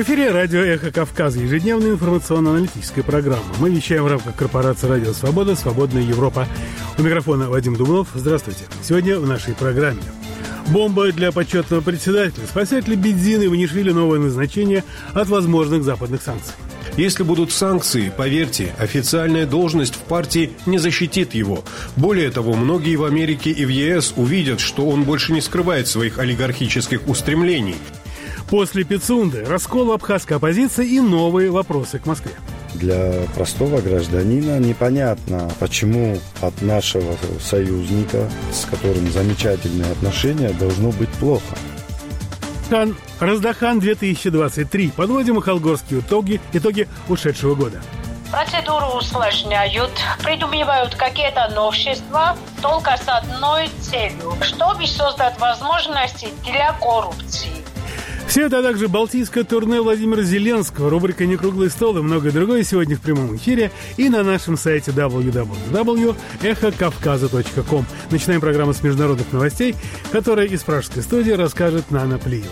эфире радио «Эхо Кавказа», ежедневная информационно-аналитическая программа. Мы вещаем в рамках корпорации «Радио Свобода», «Свободная Европа». У микрофона Вадим Дубнов. Здравствуйте. Сегодня в нашей программе. Бомба для почетного председателя. Спасет ли Бедзин Иванишвили новое назначение от возможных западных санкций? Если будут санкции, поверьте, официальная должность в партии не защитит его. Более того, многие в Америке и в ЕС увидят, что он больше не скрывает своих олигархических устремлений. После Пицунды раскол абхазской оппозиции и новые вопросы к Москве. Для простого гражданина непонятно, почему от нашего союзника, с которым замечательные отношения, должно быть плохо. Раздахан 2023. Подводим холгорские итоги ушедшего года. Процедуру усложняют, придумывают какие-то новшества только с одной целью, чтобы создать возможности для коррупции. Все это, а также балтийское турне Владимира Зеленского, рубрика «Некруглый стол» и многое другое сегодня в прямом эфире и на нашем сайте www.эхокавказа.ком. Начинаем программу с международных новостей, которые из пражской студии расскажет Нана Плиева.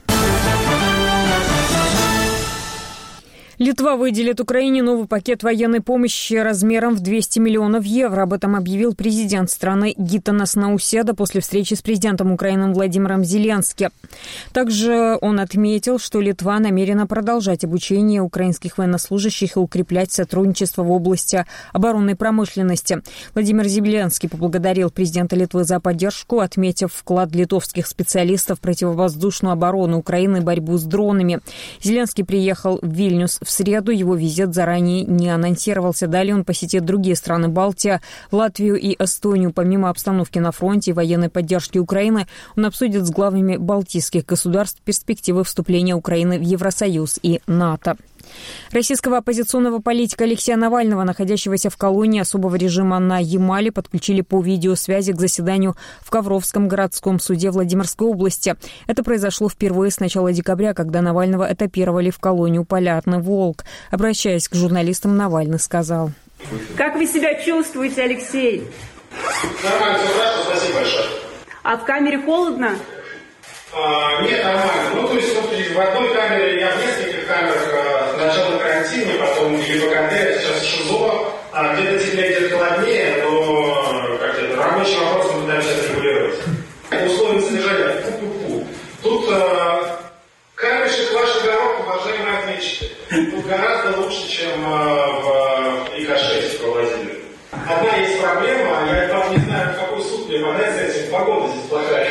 Литва выделит Украине новый пакет военной помощи размером в 200 миллионов евро. Об этом объявил президент страны Гитанас Науседа после встречи с президентом Украины Владимиром Зеленским. Также он отметил, что Литва намерена продолжать обучение украинских военнослужащих и укреплять сотрудничество в области оборонной промышленности. Владимир Зеленский поблагодарил президента Литвы за поддержку, отметив вклад литовских специалистов в противовоздушную оборону Украины и борьбу с дронами. Зеленский приехал в Вильнюс в среду, его визит заранее не анонсировался. Далее он посетит другие страны Балтии, Латвию и Эстонию. Помимо обстановки на фронте и военной поддержки Украины, он обсудит с главами балтийских государств перспективы вступления Украины в Евросоюз и НАТО. Российского оппозиционного политика Алексея Навального, находящегося в колонии особого режима на Ямале, подключили по видеосвязи к заседанию в Ковровском городском суде Владимирской области. Это произошло впервые с начала декабря, когда Навального этапировали в колонию «Полярный волк». Обращаясь к журналистам, Навальный сказал: «Как вы себя чувствуете, Алексей?» «Нормально, все хорошо, спасибо большое». «А в камере холодно?» Нет, нормально. То есть в одной камере, я в нескольких камерах, сначала на карантине, потом в ГИБКД, сейчас в ШИЗО, где-то теплее, где-то холоднее, но рабочий вопрос мы пытаемся регулировать. Условия содержания, Тут камешек ваших дорог, уважаемые ответчики, тут гораздо лучше, чем в ИК-6 в Владимире. Одна есть проблема, я даже не знаю, в какой суд мне подать с этим, погода здесь плохая.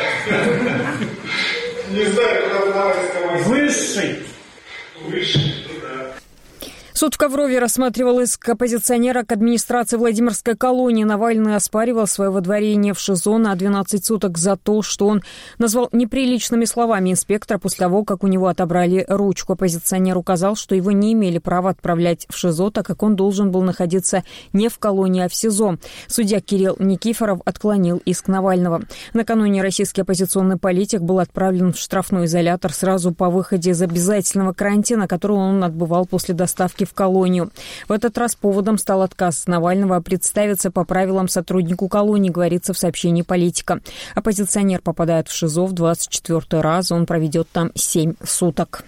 Не знаю, куда подавать, с кого. Высший, да. Суд в Коврове рассматривал иск оппозиционера к администрации Владимирской колонии. Навальный оспаривал свое выдворение в ШИЗО на 12 суток за то, что он назвал неприличными словами инспектора после того, как у него отобрали ручку. Оппозиционер указал, что его не имели права отправлять в ШИЗО, так как он должен был находиться не в колонии, а в СИЗО. Судья Кирилл Никифоров отклонил иск Навального. Накануне российский оппозиционный политик был отправлен в штрафной изолятор сразу по выходе из обязательного карантина, который он отбывал после доставки в колонию. В этот раз поводом стал отказ Навального представиться по правилам сотруднику колонии, говорится в сообщении политика. Оппозиционер попадает в ШИЗО в 24-й раз, он проведет там 7 суток.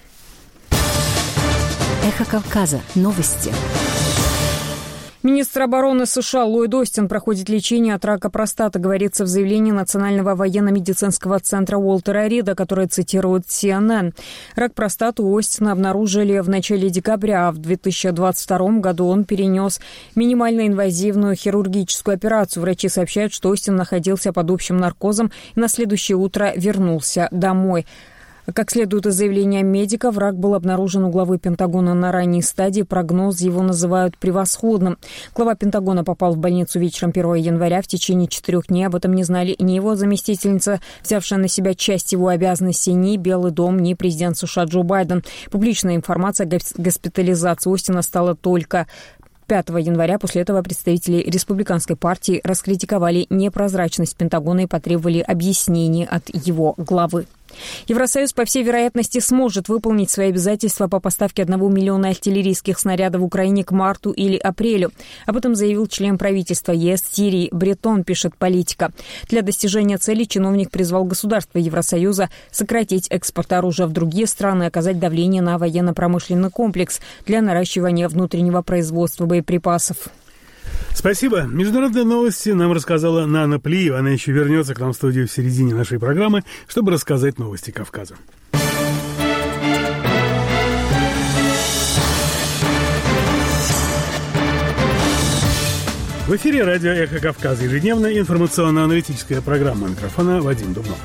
Эхо Кавказа. Новости. Министр обороны США Ллойд Остин проходит лечение от рака простаты, говорится в заявлении Национального военно-медицинского центра Уолтера Рида, которое цитирует CNN. Рак простаты у Остина обнаружили в начале декабря, а в 2022 году он перенес минимально инвазивную хирургическую операцию. Врачи сообщают, что Остин находился под общим наркозом и на следующее утро вернулся домой. Как следует из заявления медиков, рак был обнаружен у главы Пентагона на ранней стадии. Прогноз его называют превосходным. Глава Пентагона попал в больницу вечером 1 января. В течение 4 дней об этом не знали ни его заместительница, взявшая на себя часть его обязанностей, ни Белый дом, ни президент США Джо Байден. Публичная информация о госпитализации Остина стала только 5 января. После этого представители республиканской партии раскритиковали непрозрачность Пентагона и потребовали объяснений от его главы. Евросоюз, по всей вероятности, сможет выполнить свои обязательства по поставке 1 миллиона артиллерийских снарядов в Украине к марту или апрелю. Об этом заявил член правительства ЕС Тьерри Бретон, пишет «Политика». Для достижения цели чиновник призвал государства Евросоюза сократить экспорт оружия в другие страны и оказать давление на военно-промышленный комплекс для наращивания внутреннего производства боеприпасов. Спасибо. Международные новости нам рассказала Нана Плиева. Она еще вернется к нам в студию в середине нашей программы, чтобы рассказать новости Кавказа. В эфире радио «Эхо Кавказа». Ежедневная информационно-аналитическая программа. Микрофона Вадим Дубнов.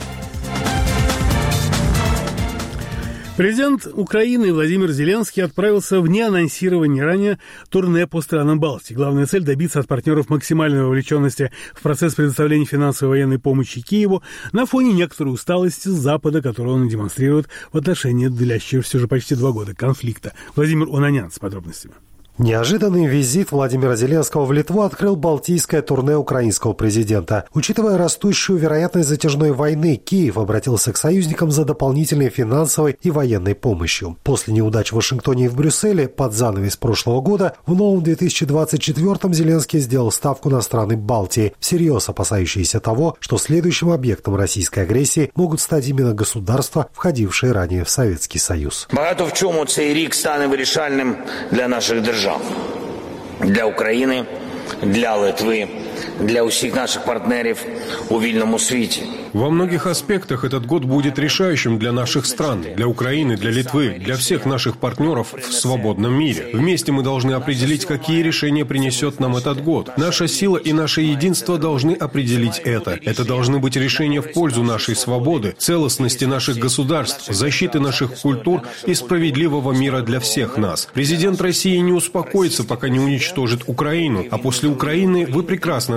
Президент Украины Владимир Зеленский отправился в неанонсированное ранее турне по странам Балтии. Главная цель – добиться от партнеров максимальной вовлеченности в процесс предоставления финансовой и военной помощи Киеву на фоне некоторой усталости с Запада, которую он демонстрирует в отношении длящего все же почти 2 года конфликта. Владимир Онанян с подробностями. Неожиданный визит Владимира Зеленского в Литву открыл балтийское турне украинского президента. Учитывая растущую вероятность затяжной войны, Киев обратился к союзникам за дополнительной финансовой и военной помощью. После неудач в Вашингтоне и в Брюсселе под занавес прошлого года в новом 2024-м Зеленский сделал ставку на страны Балтии, всерьез опасающиеся того, что следующим объектом российской агрессии могут стать именно государства, входившие ранее в Советский Союз. Багато в чому цей рік стане вирішальним для наших держав. Для України, для Литви, для усіх наших партнерів у вільному світі. Во многих аспектах этот год будет решающим для наших стран, для Украины, для Литвы, для всех наших партнеров в свободном мире. Вместе мы должны определить, какие решения принесет нам этот год. Наша сила и наше единство должны определить это. Это должны быть решения в пользу нашей свободы, целостности наших государств, защиты наших культур и справедливого мира для всех нас. Президент России не успокоится, пока не уничтожит Украину. А после Украины вы прекрасно